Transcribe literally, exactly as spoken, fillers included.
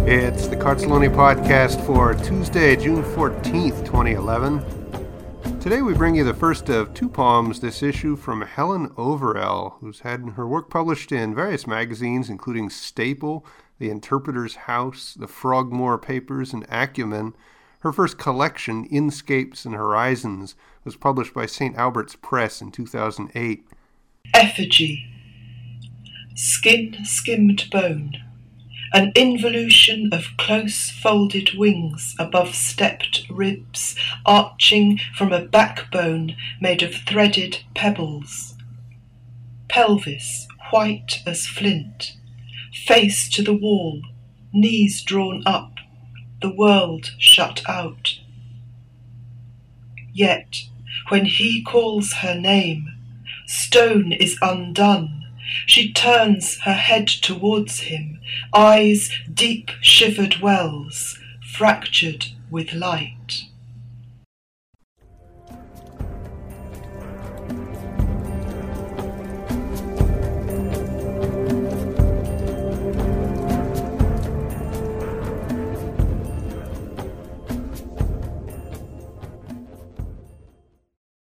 It's the Cartellone podcast for Tuesday, June fourteenth, twenty eleven. Today we bring you the first of two poems this issue from Helen Overell, who's had her work published in various magazines, including Staple, The Interpreter's House, the Frogmore Papers, and Acumen. Her first collection, Inscapes and Horizons, was published by Saint Albert's Press in two thousand eight. Effigy. Skin-skimmed bone. An involution of close-folded wings above stepped ribs, arching from a backbone made of threaded pebbles. Pelvis white as flint. Face to the wall, knees drawn up, the world shut out. Yet, when he calls her name, stone is undone. She turns her head towards him, eyes deep shivered wells, fractured with light.